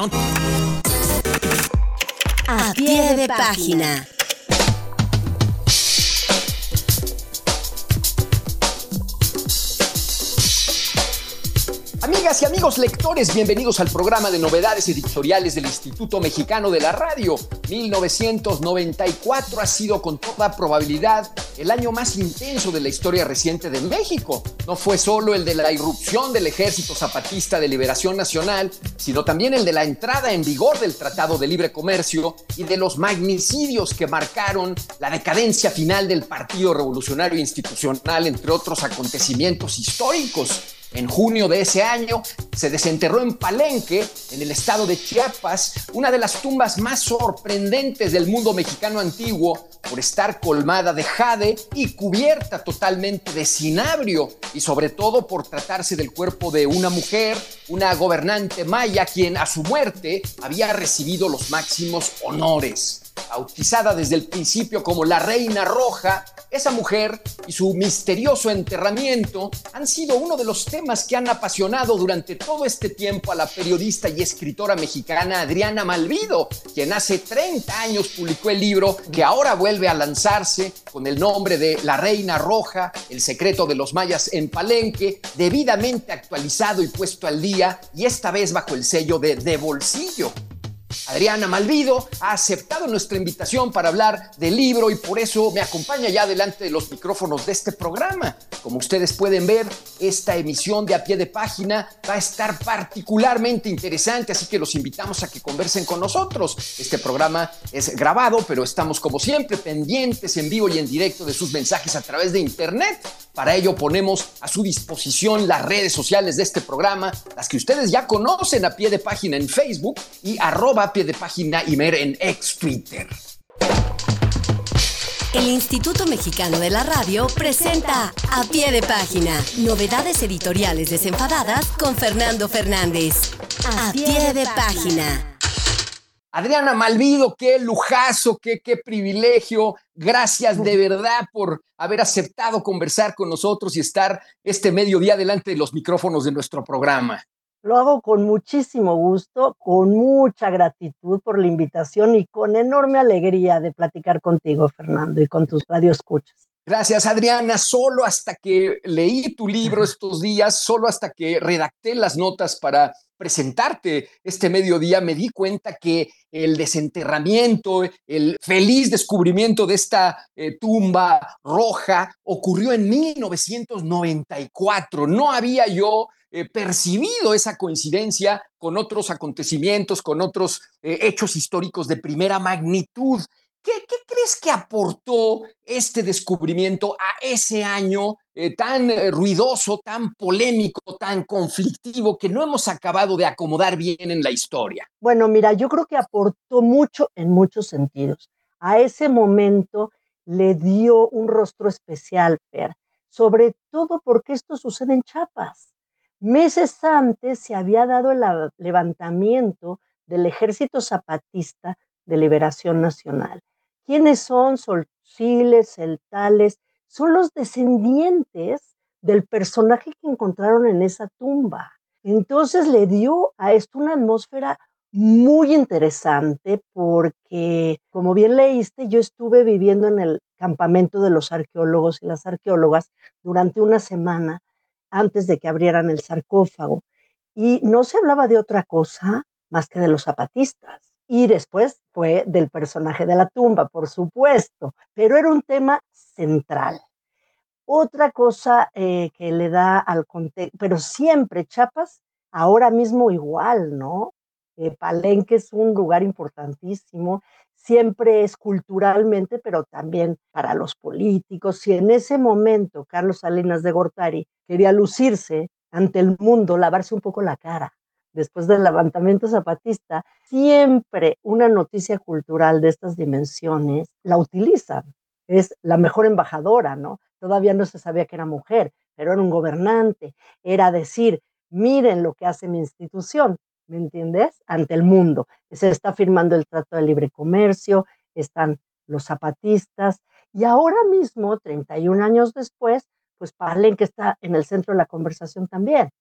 A pie de página. Amigas y amigos lectores, bienvenidos al programa de novedades editoriales del Instituto Mexicano de la Radio. 1994 ha sido con toda probabilidad el año más intenso de la historia reciente de México. No fue solo el de la irrupción del Ejército Zapatista de Liberación Nacional, sino también el de la entrada en vigor del Tratado de Libre Comercio y de los magnicidios que marcaron la decadencia final del Partido Revolucionario Institucional, entre otros acontecimientos históricos. En junio de ese año se desenterró en Palenque, en el estado de Chiapas, una de las tumbas más sorprendentes del mundo mexicano antiguo por estar colmada de jade y cubierta totalmente de cinabrio, y sobre todo por tratarse del cuerpo de una mujer, una gobernante maya, quien a su muerte había recibido los máximos honores. Bautizada desde el principio como la Reina Roja, esa mujer y su misterioso enterramiento han sido uno de los temas que han apasionado durante todo este tiempo a la periodista y escritora mexicana Adriana Malvido, quien hace 30 años publicó el libro que ahora vuelve a lanzarse con el nombre de La Reina Roja, el secreto de los mayas en Palenque, debidamente actualizado y puesto al día, y esta vez bajo el sello de Bolsillo. Adriana Malvido ha aceptado nuestra invitación para hablar del libro y por eso me acompaña ya delante de los micrófonos de este programa. Como ustedes pueden ver, esta emisión de A Pie de Página va a estar particularmente interesante, así que los invitamos a que conversen con nosotros. Este programa es grabado, pero estamos como siempre pendientes en vivo y en directo de sus mensajes a través de internet. Para ello ponemos a su disposición las redes sociales de este programa, las que ustedes ya conocen: A Pie de Página en Facebook y @A Pie de Página Imer en ex Twitter. El Instituto Mexicano de la Radio presenta A Pie de Página, novedades editoriales desenfadadas con Fernando Fernández. A Pie de Página. Adriana Malvido, qué lujazo, qué privilegio. Gracias de verdad por haber aceptado conversar con nosotros y estar este mediodía delante de los micrófonos de nuestro programa. Lo hago con muchísimo gusto, con mucha gratitud por la invitación y con enorme alegría de platicar contigo, Fernando, y con tus radioescuchas. Gracias, Adriana. Solo hasta que leí tu libro estos días, solo hasta que redacté las notas para presentarte este mediodía, me di cuenta que el desenterramiento, el feliz descubrimiento de esta tumba roja ocurrió en 1994. No había yo percibido esa coincidencia con otros acontecimientos, con otros hechos históricos de primera magnitud. ¿Qué crees que aportó este descubrimiento a ese año tan ruidoso, tan polémico, tan conflictivo, que no hemos acabado de acomodar bien en la historia? Bueno, mira, yo creo que aportó mucho en muchos sentidos. A ese momento le dio un rostro especial, Fer, sobre todo porque esto sucede en Chiapas. Meses antes se había dado el levantamiento del Ejército Zapatista de Liberación Nacional. ¿Quiénes son? Solchiles, celtales, son los descendientes del personaje que encontraron en esa tumba. Entonces le dio a esto una atmósfera muy interesante porque, como bien leíste, yo estuve viviendo en el campamento de los arqueólogos y las arqueólogas durante una semana antes de que abrieran el sarcófago. Y no se hablaba de otra cosa más que de los zapatistas. Y después fue del personaje de la tumba, por supuesto, pero era un tema central. Otra cosa que le da al contexto, pero siempre Chiapas, ahora mismo igual, ¿no? Palenque es un lugar importantísimo, siempre es culturalmente, pero también para los políticos. Si en ese momento Carlos Salinas de Gortari quería lucirse ante el mundo, lavarse un poco la cara, después del levantamiento zapatista, siempre una noticia cultural de estas dimensiones la utilizan. Es la mejor embajadora, ¿no? Todavía no se sabía que era mujer, pero era un gobernante. Era decir, miren lo que hace mi institución, ¿me entiendes? Ante el mundo. Se está firmando el Trato de Libre Comercio, están los zapatistas, y ahora mismo, 31 años después, pues Palenque está en el centro de la conversación también.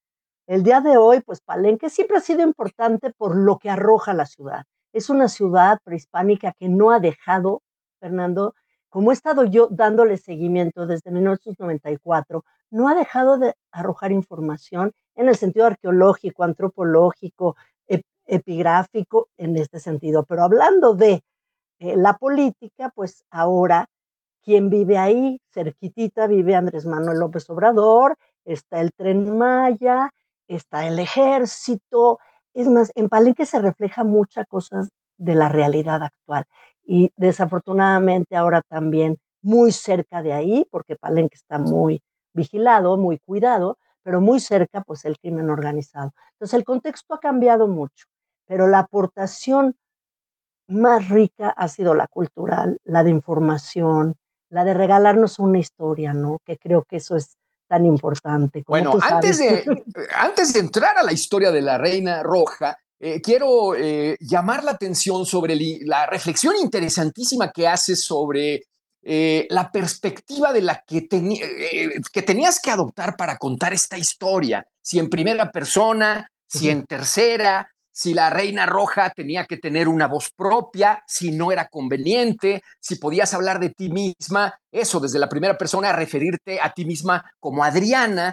El día de hoy, pues Palenque siempre ha sido importante por lo que arroja la ciudad. Es una ciudad prehispánica que no ha dejado, Fernando, como he estado yo dándole seguimiento desde 1994, no ha dejado de arrojar información en el sentido arqueológico, antropológico, epigráfico, en este sentido. Pero hablando de la política, pues ahora, ¿quién vive ahí? Cerquitita vive Andrés Manuel López Obrador, está el Tren Maya, está el ejército. Es más, en Palenque se refleja muchas cosas de la realidad actual. Y desafortunadamente ahora también muy cerca de ahí, porque Palenque está muy vigilado, muy cuidado, pero muy cerca, pues el crimen organizado. Entonces el contexto ha cambiado mucho, pero la aportación más rica ha sido la cultural, la de información, la de regalarnos una historia, ¿no? Que creo que eso es tan importante, como Bueno, tú sabes. antes de entrar a la historia de la Reina Roja, quiero llamar la atención sobre la reflexión interesantísima que haces sobre la perspectiva de la que tenías que adoptar para contar esta historia, si en primera persona, si en tercera, si la Reina Roja tenía que tener una voz propia, si no era conveniente, si podías hablar de ti misma, eso desde la primera persona, referirte a ti misma como Adriana.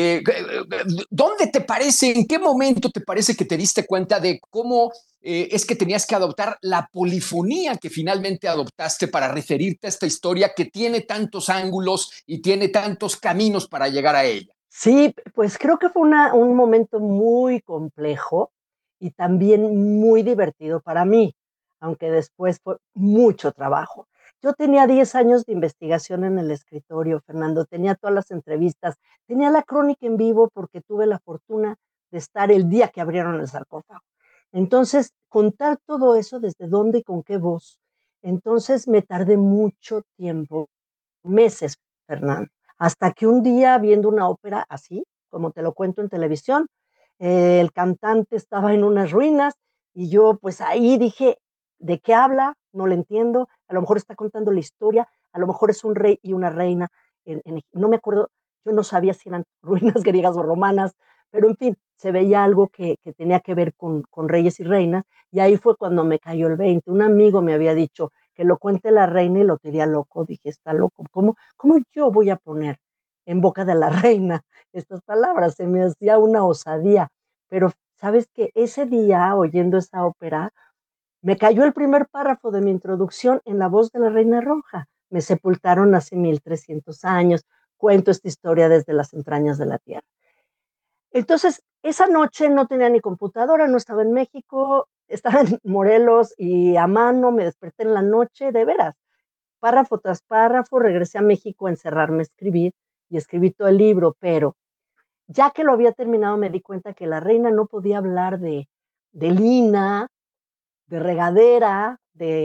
¿Dónde te parece, en qué momento te parece que te diste cuenta de cómo es que tenías que adoptar la polifonía que finalmente adoptaste para referirte a esta historia que tiene tantos ángulos y tiene tantos caminos para llegar a ella? Sí, pues creo que fue un momento muy complejo y también muy divertido para mí, aunque después fue mucho trabajo. Yo tenía 10 años de investigación en el escritorio, Fernando, tenía todas las entrevistas, tenía la crónica en vivo porque tuve la fortuna de estar el día que abrieron el sarcófago. Entonces, contar todo eso, desde dónde y con qué voz. Entonces, me tardé mucho tiempo, meses, Fernando, hasta que un día viendo una ópera así, como te lo cuento en televisión, el cantante estaba en unas ruinas y yo pues ahí dije, ¿de qué habla? No le entiendo, a lo mejor está contando la historia, a lo mejor es un rey y una reina, no me acuerdo, yo no sabía si eran ruinas griegas o romanas, pero en fin, se veía algo que tenía que ver con reyes y reinas, y ahí fue cuando me cayó el 20. Un amigo me había dicho que lo cuente la reina y lo tenía loco, dije, está loco, ¿cómo yo voy a poner en boca de la reina estas palabras? Se me hacía una osadía, pero sabes que ese día, oyendo esa ópera, me cayó el primer párrafo de mi introducción en la voz de la Reina Roja. Me sepultaron hace 1300 años, cuento esta historia desde las entrañas de la tierra. Entonces, esa noche no tenía ni computadora, no estaba en México, estaba en Morelos y a mano me desperté en la noche, de veras, párrafo tras párrafo, regresé a México a encerrarme a escribir y escribí todo el libro, pero ya que lo había terminado me di cuenta que la reina no podía hablar de Lina, de regadera,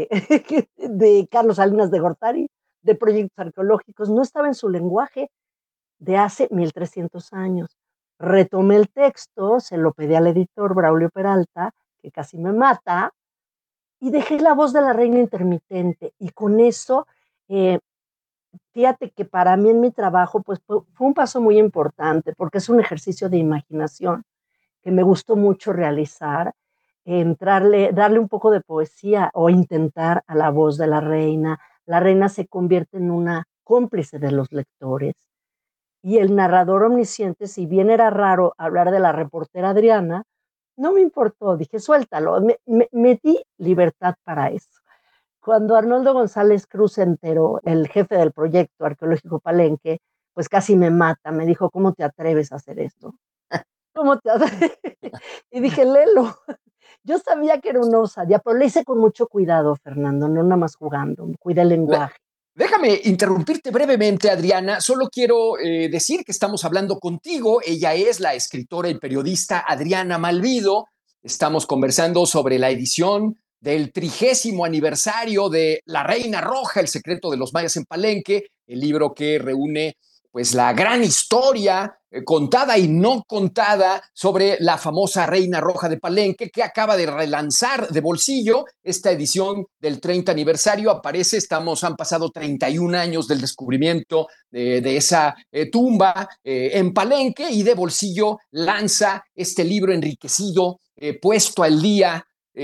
de Carlos Salinas de Gortari, de proyectos arqueológicos, no estaba en su lenguaje de hace 1300 años. Retomé el texto, se lo pedí al editor Braulio Peralta, que casi me mata, y dejé la voz de la reina intermitente. Y con eso, eh, fíjate que para mí en mi trabajo, pues fue un paso muy importante, porque es un ejercicio de imaginación que me gustó mucho realizar, darle un poco de poesía o intentar a la voz de la reina. La reina se convierte en una cómplice de los lectores y el narrador omnisciente, si bien era raro hablar de la reportera Adriana, no me importó, dije, suéltalo, me di libertad para eso. Cuando Arnoldo González Cruz se enteró, el jefe del proyecto arqueológico Palenque, pues casi me mata, me dijo, ¿cómo te atreves a hacer esto? ¿Cómo te atreves? Y dije, léelo. Yo sabía que era una osadía, pero lo hice con mucho cuidado, Fernando, no nada más jugando, cuida el lenguaje. Déjame interrumpirte brevemente, Adriana. Solo quiero decir que estamos hablando contigo. Ella es la escritora y periodista Adriana Malvido. Estamos conversando sobre la edición del 30º aniversario de La Reina Roja, el secreto de los mayas en Palenque, el libro que reúne pues la gran historia contada y no contada sobre la famosa Reina Roja de Palenque, que acaba de relanzar de bolsillo esta edición del 30 aniversario. Aparece, han pasado 31 años del descubrimiento de esa tumba en Palenque, y de bolsillo lanza este libro enriquecido, puesto al día,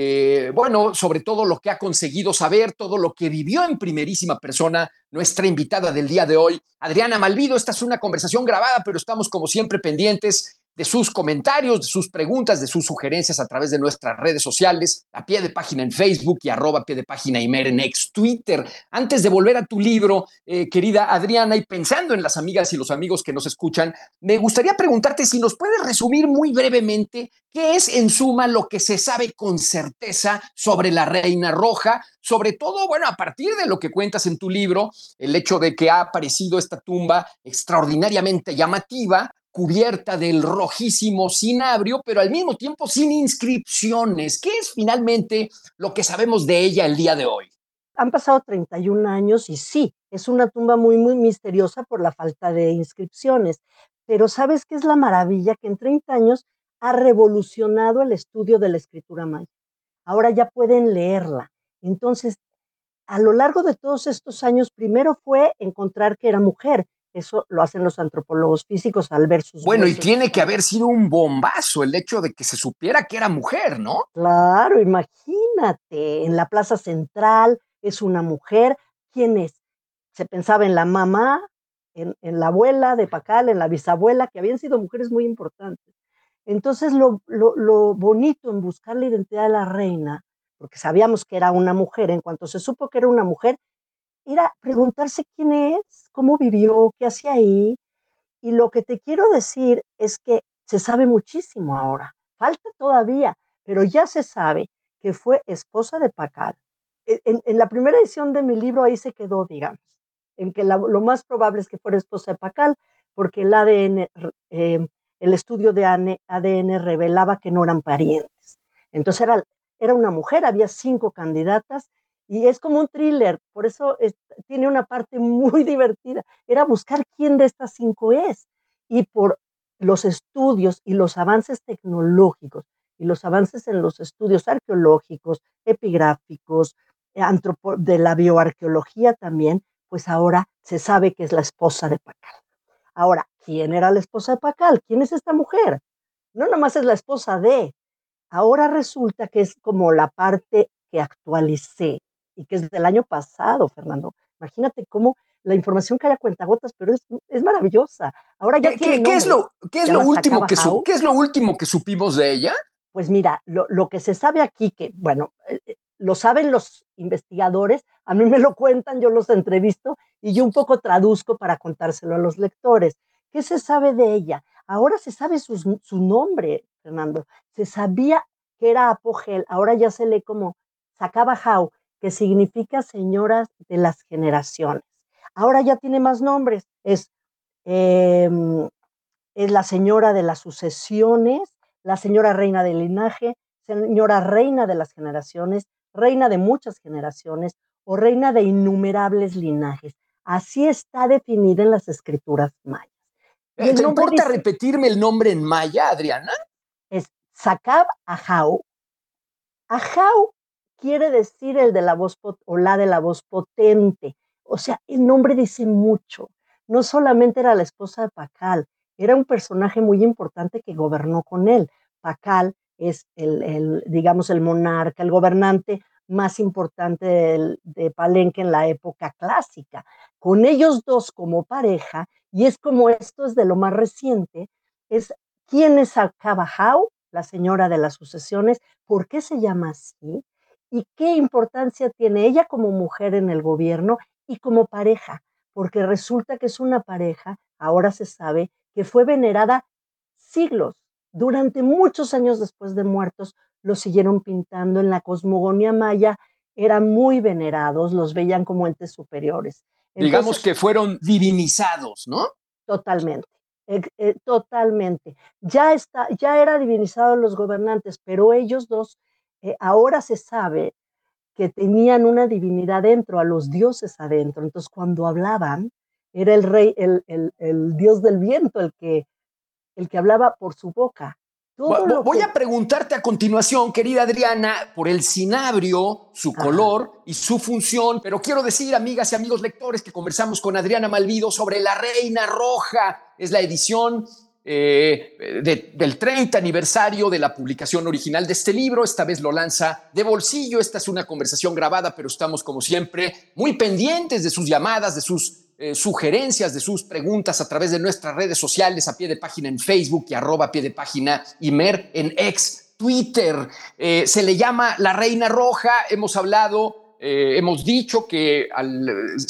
bueno, sobre todo lo que ha conseguido saber, todo lo que vivió en primerísima persona nuestra invitada del día de hoy, Adriana Malvido. Esta es una conversación grabada, pero estamos como siempre pendientes de sus comentarios, de sus preguntas, de sus sugerencias a través de nuestras redes sociales, a pie de página en Facebook y @pie de página Imer en ex Twitter. Antes de volver a tu libro, querida Adriana, y pensando en las amigas y los amigos que nos escuchan, me gustaría preguntarte si nos puedes resumir muy brevemente qué es en suma lo que se sabe con certeza sobre la Reina Roja, sobre todo, bueno, a partir de lo que cuentas en tu libro, el hecho de que ha aparecido esta tumba extraordinariamente llamativa, cubierta del rojísimo cinabrio, pero al mismo tiempo sin inscripciones. ¿Qué es finalmente lo que sabemos de ella el día de hoy? Han pasado 31 años y sí, es una tumba muy, muy misteriosa por la falta de inscripciones. Pero ¿sabes qué es la maravilla? Que en 30 años ha revolucionado el estudio de la escritura maya. Ahora ya pueden leerla. Entonces, a lo largo de todos estos años, primero fue encontrar que era mujer. Eso lo hacen los antropólogos físicos al ver sus Bueno, y huesos. tiene que haber sido un bombazo el hecho de que se supiera que era mujer, ¿no? Claro, imagínate, en la plaza central es una mujer. ¿Quién es? Se pensaba en la mamá, en la abuela de Pacal, en la bisabuela, que habían sido mujeres muy importantes. Entonces, lo bonito en buscar la identidad de la reina, porque sabíamos que era una mujer, en cuanto se supo que era una mujer, era preguntarse quién es, cómo vivió, qué hacía ahí. Y lo que te quiero decir es que se sabe muchísimo ahora. Falta todavía, pero ya se sabe que fue esposa de Pacal. En la primera edición de mi libro ahí se quedó, digamos, en que lo más probable es que fuera esposa de Pacal, porque el ADN, el estudio de ADN revelaba que no eran parientes. Entonces era una mujer, había 5 candidatas, y es como un thriller, por eso tiene una parte muy divertida. Era buscar quién de estas 5 es. Y por los estudios y los avances tecnológicos y los avances en los estudios arqueológicos, epigráficos, de la bioarqueología también, pues ahora se sabe que es la esposa de Pacal. Ahora, ¿quién era la esposa de Pacal? ¿Quién es esta mujer? No nomás es la esposa de, ahora resulta que es como la parte que actualicé y que es del año pasado, Fernando. Imagínate cómo la información cae a cuentagotas, pero es maravillosa. Ahora ya tiene nombre. ¿Qué Se es lo llama último Sakaba Jau. qué es lo último que supimos de ella? Pues mira, lo que se sabe aquí, que bueno, lo saben los investigadores, a mí me lo cuentan, yo los entrevisto y yo un poco traduzco para contárselo a los lectores. ¿Qué se sabe de ella? Ahora se sabe su nombre, Fernando. Se sabía que era Apogel, ahora ya se lee como Sakaba Jau, que significa señoras de las generaciones. Ahora ya tiene más nombres. Eh, es la señora de las sucesiones, la señora reina del linaje, señora reina de las generaciones, reina de muchas generaciones o reina de innumerables linajes. Así está definida en las escrituras mayas. Y el ¿Te nombre importa dice, repetirme el nombre en maya, Adriana? es Sakab Ahau. Ahau quiere decir el de la voz o la de la voz potente. O sea, el nombre dice mucho. No solamente era la esposa de Pacal, era un personaje muy importante que gobernó con él. Pacal es digamos, el monarca, el gobernante más importante de Palenque en la época clásica. Con ellos dos como pareja, y es como esto es de lo más reciente, es quién es Acabajau, la señora de las sucesiones, por qué se llama así y qué importancia tiene ella como mujer en el gobierno y como pareja, porque resulta que es una pareja, ahora se sabe, que fue venerada siglos, durante muchos años después de muertos, los siguieron pintando en la cosmogonía maya, eran muy venerados, los veían como entes superiores. Digamos Entonces, que fueron divinizados, ¿no? totalmente, totalmente. Ya era divinizado los gobernantes, pero ellos dos, ahora se sabe que tenían una divinidad dentro, a los dioses adentro. Entonces, cuando hablaban, era el rey, el dios del viento, el que el que hablaba por su boca. Voy a preguntarte a continuación, querida Adriana, por el cinabrio, su color y su función, pero quiero decir, amigas y amigos lectores, que conversamos con Adriana Malvido sobre La Reina Roja. Es la edición del 30 aniversario de la publicación original de este libro. Esta vez lo lanza de bolsillo. Esta es una conversación grabada, pero estamos, como siempre, muy pendientes de sus llamadas, de sus sugerencias, de sus preguntas a través de nuestras redes sociales, a pie de página en Facebook y @pie de página Imer en ex Twitter. Se le llama La Reina Roja. Hemos hablado, hemos dicho que al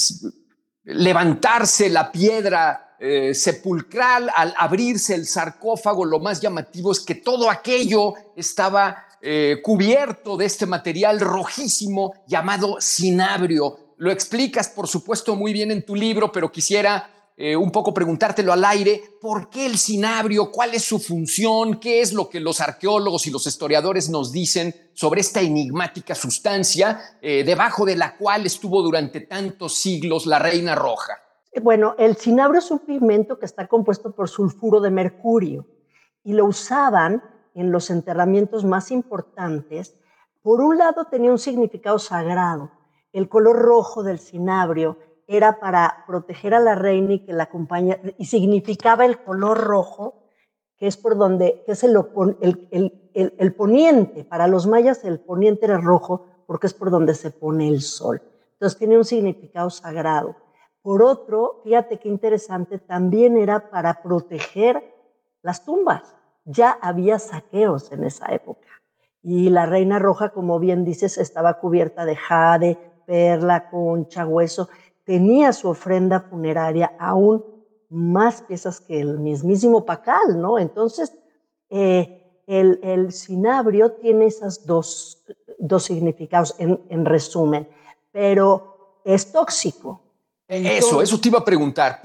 levantarse la piedra sepulcral, al abrirse el sarcófago, lo más llamativo es que todo aquello estaba cubierto de este material rojísimo llamado cinabrio. Lo explicas, por supuesto, muy bien en tu libro, pero quisiera un poco preguntártelo al aire. ¿Por qué el cinabrio? ¿Cuál es su función? ¿Qué es lo que los arqueólogos y los historiadores nos dicen sobre esta enigmática sustancia debajo de la cual estuvo durante tantos siglos la Reina Roja? Bueno, el cinabrio es un pigmento que está compuesto por sulfuro de mercurio y lo usaban en los enterramientos más importantes. Por un lado tenía un significado sagrado. El color rojo del cinabrio era para proteger a la reina y que la acompañara, y significaba el color rojo, que es por donde, que es el poniente. Para los mayas el poniente era rojo porque es por donde se pone el sol. Entonces tiene un significado sagrado. Por otro, fíjate qué interesante, también era para proteger las tumbas. Ya había saqueos en esa época. Y la Reina Roja, como bien dices, estaba cubierta de jade, perla, concha, hueso. Tenía su ofrenda funeraria aún más piezas que el mismísimo Pacal, ¿no? Entonces, el cinabrio tiene esos dos significados en resumen, pero es tóxico. Entonces, eso te iba a preguntar.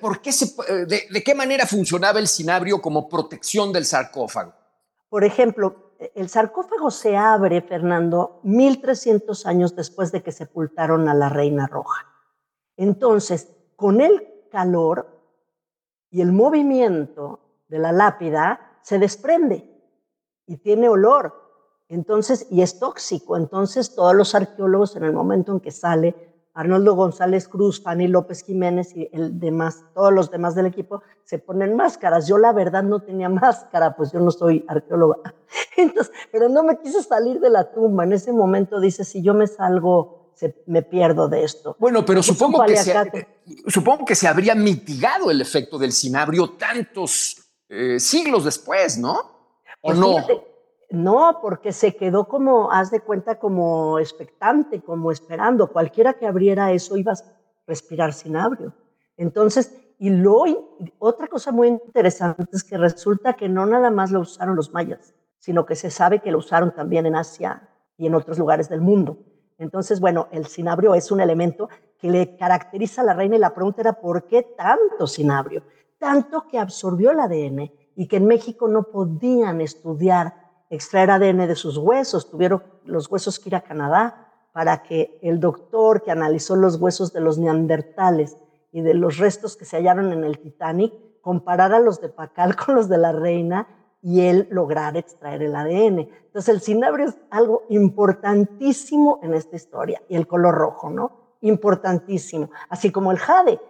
¿De qué manera funcionaba el cinabrio como protección del sarcófago? Por ejemplo, el sarcófago se abre, Fernando, 1300 años después de que sepultaron a la Reina Roja. Entonces, con el calor y el movimiento de la lápida, se desprende y tiene olor. Entonces, y es tóxico. Entonces, todos los arqueólogos, en el momento en que sale Arnoldo González Cruz, Fanny López Jiménez y todos los demás del equipo se ponen máscaras. Yo la verdad no tenía máscara, pues yo no soy arqueóloga. Entonces, pero no me quise salir de la tumba. En ese momento dice, si yo me salgo, me pierdo de esto. Bueno, pero supongo que se habría mitigado el efecto del cinabrio tantos siglos después, ¿no? ¿O pues no? Fíjate, no, porque se quedó como, haz de cuenta, como expectante, como esperando. Cualquiera que abriera eso iba a respirar cinabrio. Entonces, otra cosa muy interesante es que resulta que no nada más lo usaron los mayas, sino que se sabe que lo usaron también en Asia y en otros lugares del mundo. Entonces, bueno, el cinabrio es un elemento que le caracteriza a la reina y la pregunta era ¿por qué tanto cinabrio? Tanto que absorbió el ADN y que en México no podían extraer ADN de sus huesos, tuvieron los huesos que ir a Canadá para que el doctor que analizó los huesos de los neandertales y de los restos que se hallaron en el Titanic comparara los de Pacal con los de la reina y él lograra extraer el ADN. Entonces el cinabrio es algo importantísimo en esta historia y el color rojo, ¿no? Importantísimo, así como el jade.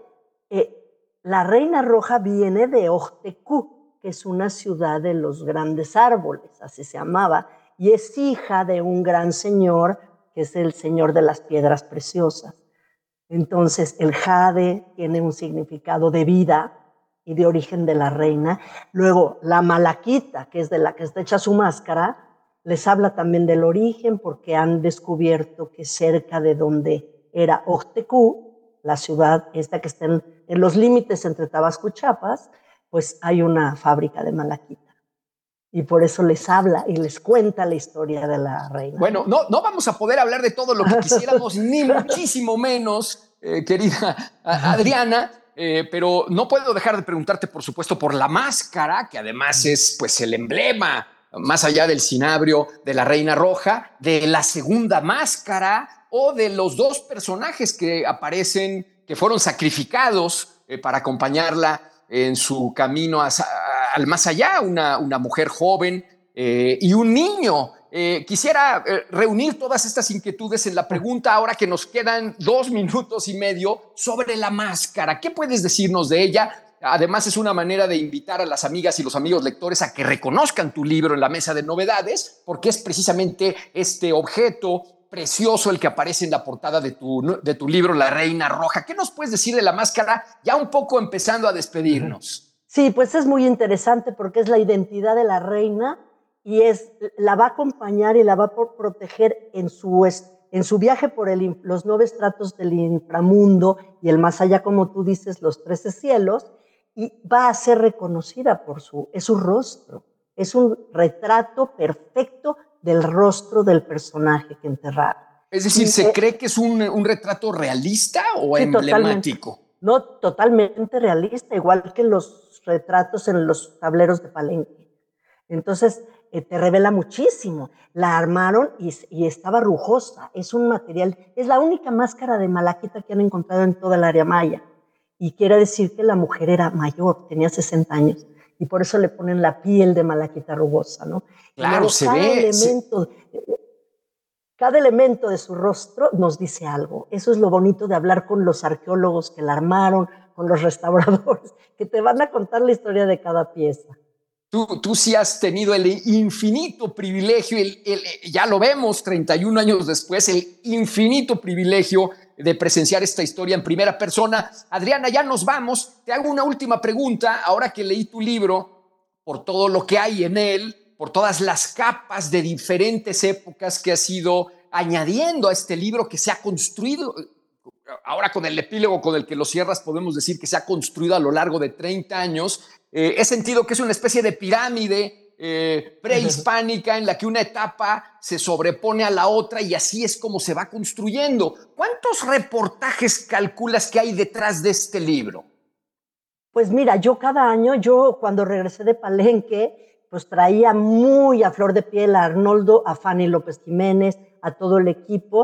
La Reina Roja viene de Ochtecú, que es una ciudad de los grandes árboles, así se llamaba, y es hija de un gran señor, que es el señor de las piedras preciosas. Entonces, el jade tiene un significado de vida y de origen de la reina. Luego, la malaquita, que es de la que está hecha su máscara, les habla también del origen, porque han descubierto que cerca de donde era Ochtecú, la ciudad esta que está en los límites entre Tabasco y Chiapas, pues hay una fábrica de malaquita. Y por eso les habla y les cuenta la historia de la reina. Bueno, no vamos a poder hablar de todo lo que quisiéramos, ni muchísimo menos, querida Adriana, pero no puedo dejar de preguntarte, por supuesto, por la máscara, que además es pues el emblema, más allá del cinabrio, de la Reina Roja, de la segunda máscara o de los dos personajes que aparecen, que fueron sacrificados para acompañarla en su camino al más allá, una mujer joven y un niño. Quisiera reunir todas estas inquietudes en la pregunta, ahora que nos quedan 2 minutos y medio, sobre la máscara. ¿Qué puedes decirnos de ella? Además, es una manera de invitar a las amigas y los amigos lectores a que reconozcan tu libro en la mesa de novedades, porque es precisamente este objeto precioso el que aparece en la portada de tu libro, La Reina Roja. ¿Qué nos puedes decir de la máscara, ya un poco empezando a despedirnos? Sí, pues es muy interesante porque es la identidad de la reina y la va a acompañar y la va a proteger en su viaje por los 9 estratos del inframundo y el más allá, como tú dices, los 13 cielos, y va a ser reconocida es su rostro. Es un retrato perfecto del rostro del personaje que enterraron. Es decir, ¿se cree que es un retrato realista o sí, emblemático? Totalmente. No, totalmente realista, igual que los retratos en los tableros de Palenque. Entonces, te revela muchísimo. La armaron y estaba rujosa. Es un material, es la única máscara de malaquita que han encontrado en toda el área maya. Y quiere decir que la mujer era mayor, tenía 60 años. Y por eso le ponen la piel de malaquita rugosa, ¿no? Claro, se ve. Cada elemento de su rostro nos dice algo. Eso es lo bonito de hablar con los arqueólogos que la armaron, con los restauradores, que te van a contar la historia de cada pieza. Tú sí has tenido el infinito privilegio, ya lo vemos 31 años después, el infinito privilegio de presenciar esta historia en primera persona. Adriana, ya nos vamos. Te hago una última pregunta. Ahora que leí tu libro, por todo lo que hay en él, por todas las capas de diferentes épocas que has ido añadiendo a este libro que se ha construido, ahora con el epílogo con el que lo cierras, podemos decir que se ha construido a lo largo de 30 años. He sentido que es una especie de pirámide prehispánica en la que una etapa se sobrepone a la otra y así es como se va construyendo. ¿Cuántos reportajes calculas que hay detrás de este libro? Pues mira, yo cuando regresé de Palenque, pues traía muy a flor de piel a Arnoldo, a Fanny López Jiménez, a todo el equipo,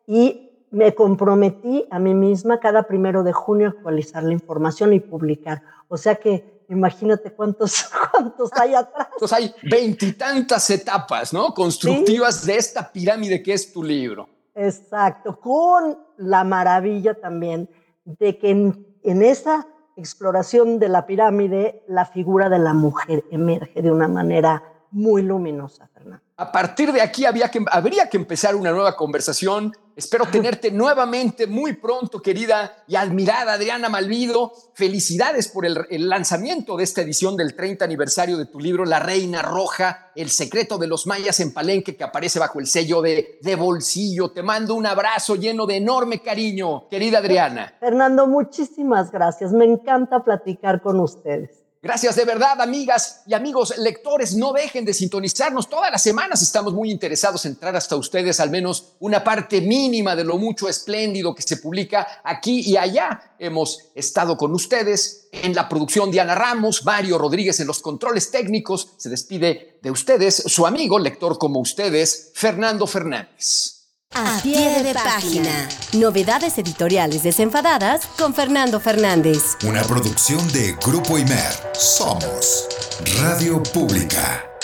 y me comprometí a mí misma cada 1 de junio a actualizar la información y publicar. O sea que imagínate cuántos hay atrás. Entonces hay 20 y tantas etapas, ¿no? Constructivas, ¿sí?, de esta pirámide que es tu libro. Exacto, con la maravilla también de que en esa exploración de la pirámide la figura de la mujer emerge de una manera muy luminosa, Fernando. A partir de aquí habría que empezar una nueva conversación. Espero tenerte nuevamente muy pronto, querida y admirada Adriana Malvido. Felicidades por el lanzamiento de esta edición del 30 aniversario de tu libro La Reina Roja, el secreto de los mayas en Palenque, que aparece bajo el sello de Bolsillo. Te mando un abrazo lleno de enorme cariño, querida Adriana. Fernando, muchísimas gracias. Me encanta platicar con ustedes. Gracias de verdad, amigas y amigos lectores. No dejen de sintonizarnos. Todas las semanas estamos muy interesados en traer hasta ustedes al menos una parte mínima de lo mucho espléndido que se publica aquí y allá. Hemos estado con ustedes en la producción Diana Ramos, Mario Rodríguez en los controles técnicos. Se despide de ustedes su amigo, lector como ustedes, Fernando Fernández. A pie de página. Novedades editoriales desenfadadas con Fernando Fernández. Una producción de Grupo Imer. Somos Radio Pública.